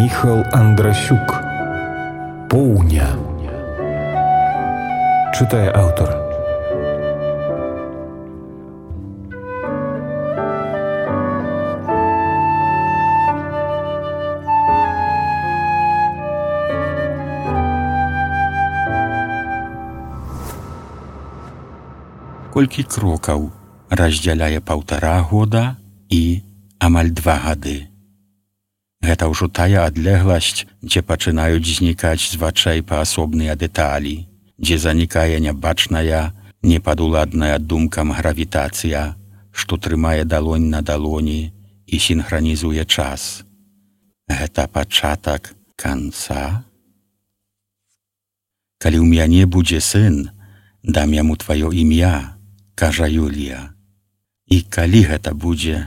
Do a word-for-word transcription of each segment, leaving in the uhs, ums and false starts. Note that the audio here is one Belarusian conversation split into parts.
Міхал Андрасюк. Поўня. Чытае аўтар. Колькі крокаў раздзяляе паўтара года і амаль два гады. Гэта ўжо тая адлегласць, дзе пачынаюць знікаць з вачэй паасобныя дэталі, дзе занікае нябачная, непадуладная думкам гравітацыя, што трымае далонь на далоні і сінхранізуе час. Гэта пачатак канца? Калі ў мяне будзе сын, дам яму тваё імя, кажа Юлія. І калі гэта будзе?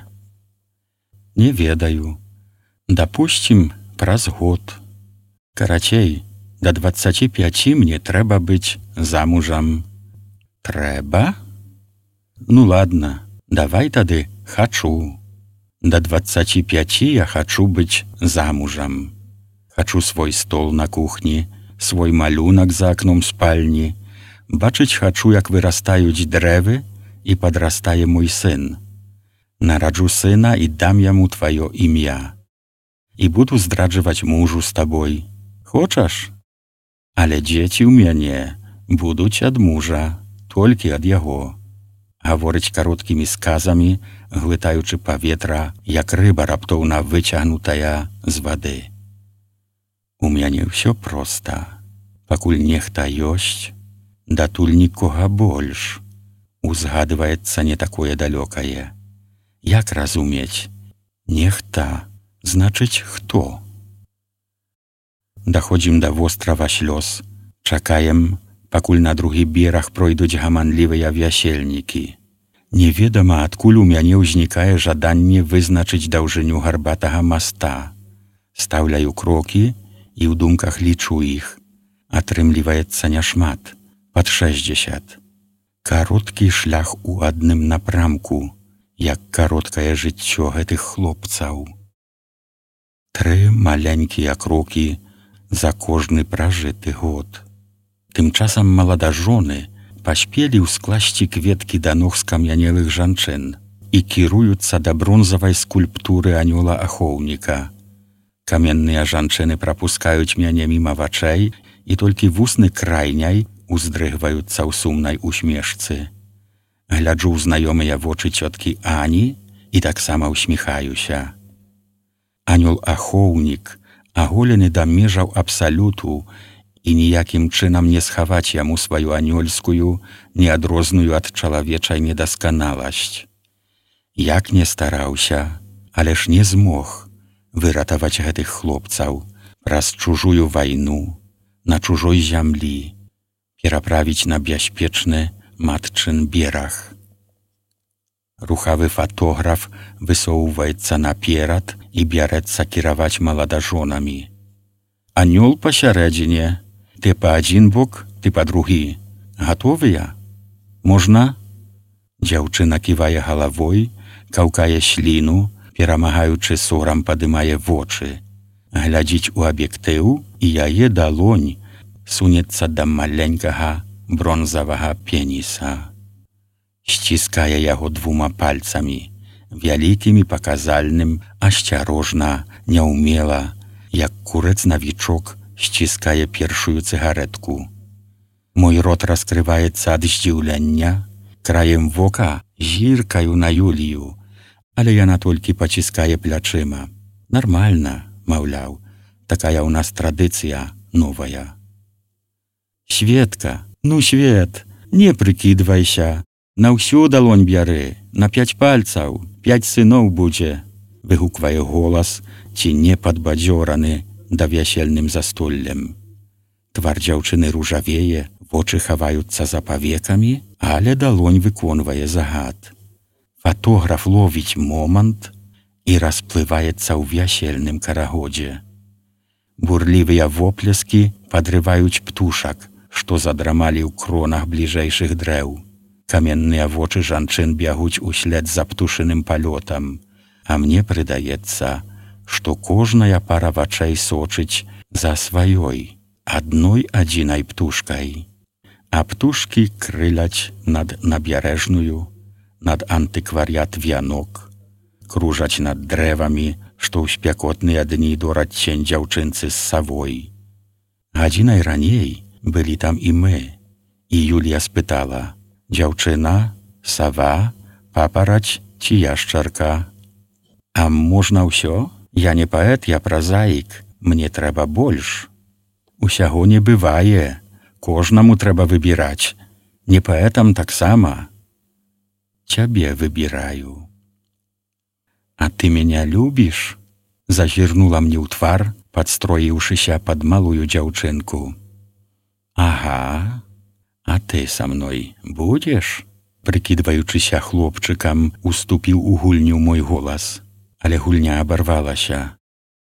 Не ведаю. Дапусцім, праз год. Карацей, да дваццаці пяці мне трэба быць замужам. Трэба? Ну ладно, давай тады хачу. Да дваццаці пяці я хачу быць замужам. Хачу свой стол на кухні, свой малюнак за акном спальні. Бачыць хачу, як вырастаюць дрэвы і падрастае мой сын. Нараджу сына і дам яму тваё імя. І буду здраджваць мужу з табой. Хочаш? Але дзеці ў мяне будуць ад мужа, толькі ад яго. Гаворыць кароткімі сказамі, глытаючы паветра, як рыба раптоўна выцягнутая з вады. У мяне ўсё проста. Пакуль нехта ёсць, датуль нікога больш. Узгадваецца не такое далёкае. Як разумець? Нехта, значыць, хто? Даходзім да вострава слёз. Чакаем, пакуль на другі бераг пройдуць гаманлівыя вясельнікі. Неведама, адкуль у мяне ўзнікае жаданне вызначыць даўжыню гарбатага моста. Стаўляю крокі і ў думках лічу іх. Атрымліваецца няшмат, пад шэсцьдзесят. Кароткі шлях у адным напрамку, як кароткае жыццё гэтых хлопцаў. Тры маленькія крокі за кожны пражыты год. Тым часам маладажоны паспелі ўскласці кветкі да ног скам'янелых жанчын і кіруюцца да бронзавай скульптуры анёла-ахоўніка. Каменныя жанчыны прапускаюць мяне міма вачэй, і толькі вусны крайняй уздрыгваюцца ў сумнай усмешцы. Гляджу ў знаёмыя вочы цёткі Ані і таксама усміхаюся. Анёл-ахоўнік, аголены да межаў абсалюту, і ніякім чынам не схаваць яму сваю анёльскую, неадрозную ад чалавечай недасканаласць. Як не стараўся, але ж не змог выратаваць гэтых хлопцаў праз чужую вайну, на чужой зямлі, пераправіць на бяспечны матчын бераг. Рухавы фатограф высоўваецца наперад і бярэцца кіраваць маладажонамі. Анёл пасярэдзіне, ты па адзін бок, ты па другі. Гатовыя? Можна? Дзяўчына ківае галавой, каўкае сліну, перамагаючы сорам падымае вочы. Глядзіць у аб'ектыў, і яе далонь сунецца да маленькага бронзавага пеніса. Сціскае яго двума пальцамі, вялікімі паказальным, асцярожна, няўмела, як курэц-навічок сціскае першую цыгарэтку. Мой рот раскрываецца ад здзіўлення, краем вока зіркаю на Юлію, але яна толькі паціскае плячыма. Нармальна, маўляў, такая ў нас традыцыя новая. Светка, ну, Свет, не прыкідвайся, на ўсю далонь бяры, на пяць пальцаў, пяць сыноў будзе, выгуквае голас, ці не падбадзёраны да вясельным застоллем. Твар дзяўчыны ружавее, вочы хаваюцца за павекамі, але далонь выконвае загад. Фатограф ловіць момант і расплываецца ў вясельным карагодзе. Бурлівыя воплескі падрываюць птушак, што задрамалі ў кронах бліжэйшых дрэў. Каменныя вочы жанчын бягуць услед за птушыным палётам, а мне прыдаецца, што кожная пара вачэй сочыць за сваёй, адной адзінай птушкай. А птушкі крыляць над набярэжную, над антыкварыят вянок, кружаць над дрэвамі, што ў спякотныя дні дораць цень дзяўчынцы з савой. Гадзінай раней былі там і мы, і Юлія спытала: «Дзяўчына, сава, папараць ці яшчарка?» «А можна ўсё? Я не паэт, я празаік, мне трэба больш». «Усяго не бывае, кожнаму трэба выбіраць, не паэтам таксама». «Цябе выбіраю». «А ты меня любіш?» Зазірнула мне ў твар, падстроіўшыся пад малую дзяўчынку. «Ага, а ты са мной будзеш?» Прыкідваючыся хлопчыкам, уступіў у гульню мой голас, але гульня абарвалася.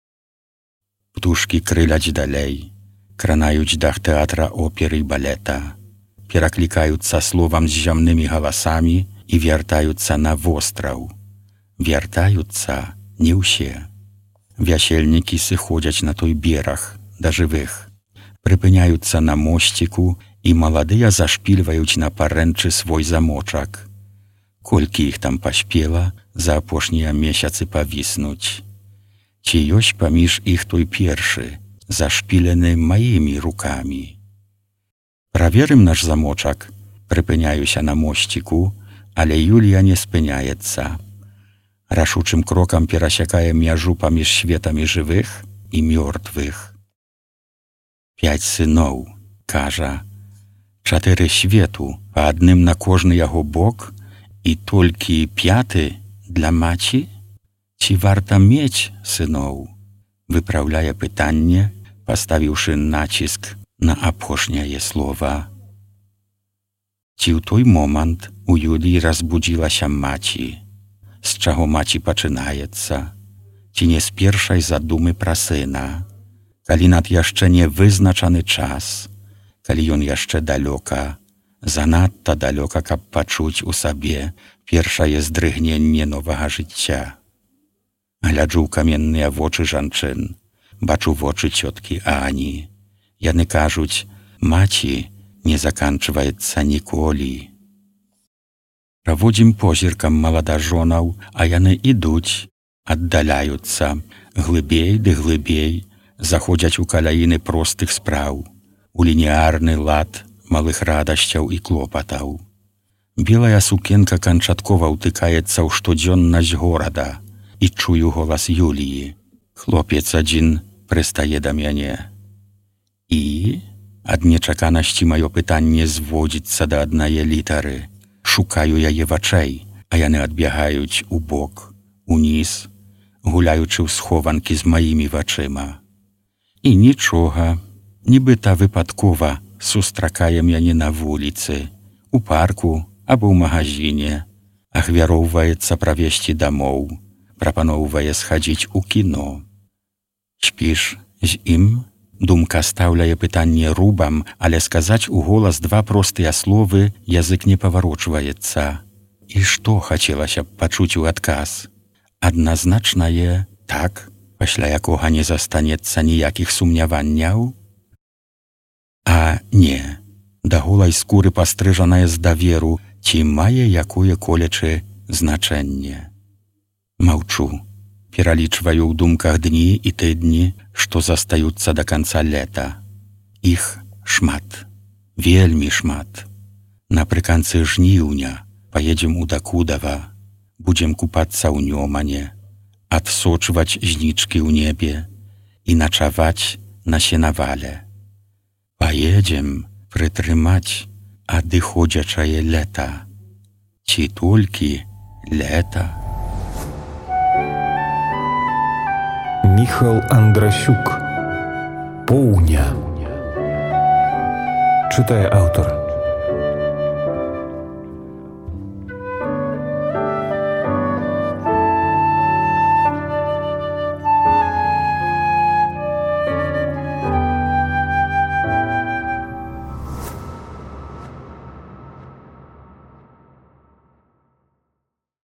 Птушкі крыляць далей, кранаюць дах тэатра оперы і балета, пераклікаюцца словам з зямнымі галасамі і вяртаюцца на востраў. Вяртаюцца не ўсе. Вясельнікі сыходзяць на той бераг да жывых, прыпыняюцца на мосціку, і маладыя зашпільваюць на парэнчы свой замочак. Колькі іх там паспела за апошнія месяцы павіснуць? Ці ёсць паміж іх той першы, зашпілены маімі рукамі? Праверым наш замочак, прыпыняюся на мосціку, але Юлія не спыняецца. Рашучым крокам перасякае мяжу паміж светамі жывых і мёртвых. «Пяць сыноў», кажа, «чатыры свету, па адным на кожны яго бок, і толькі пяты для маці? Ці варта мець сыноў?» Выпраўляе пытанне, паставіўшы націск на апошняе слова. Ці ў той момант у Юліі разбудзілася маці? З чаго маці пачынаецца? Ці не з першай задумы пра сына? Калі над яшчэ не вызначаны час, калі ён яшчэ далёка, занадта далёка, каб пачуць у сабе першае здрыгненне новага жыцця. Гляджу ў каменныя вочы жанчын, бачу вочы цёткі Ані. Яны кажуць: «Маці не заканчваецца ніколі». Праводзім позіркам маладажонаў, а яны ідуць, аддаляюцца, глыбей ды глыбей, заходзяць у каляіны простых спраў, у лініярны лад малых радасцяў і клопатаў. Белая сукенка канчаткова ўтыкаецца ў штодзённасць горада, і чую голас Юліі. Хлопец адзін прыстае да мяне. І ад нечаканасці маё пытанне зводзіцца да аднае літары. Шукаю яе вачэй, а яны адбягаюць у бок, уніз, гуляючы ў схованкі з маімі вачыма. І нічога, нібыта выпадкова сустракае мяне на вуліцы, у парку або ў магазине, ахвяроўваецца правесці дамоў, прапаноўвае схадзіць у кіно. Спіш з ім? Думка стаўляе пытанне рубам, але сказаць у голас два простыя словы язык не паварочваецца. І што хацелася б пачуць у адказ? Адназначнае «так», пасля якога не застанецца ніякіх сумняванняў? А не, да голай скуры пастрыжанае з даверу, ці мае якое колечы значэнне. Маўчу. Пералічваю ў думках дні і тыдні, што застаюцца да канца лета. Іх шмат, вельмі шмат. Напрыканцы жніўня паедзем у Дакудава, будзем купацца ў Нёмане, адсочваць знічкі ў небе і начаваць на сенавале. Паедзем прытрымаць адыходзячае лета. Ці толькі лета? Міхал Андрасюк. Поўня. Чытае аўтар.